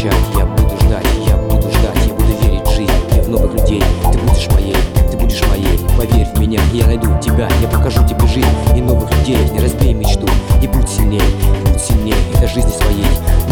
молчать, я буду ждать, я буду ждать, я буду верить в жизнь и в новых людей. Ты будешь моей, ты будешь моей, поверь в меня, я найду тебя, я покажу тебе жизнь и новых людей. Не разбей мечту и будь сильней этой жизни своей.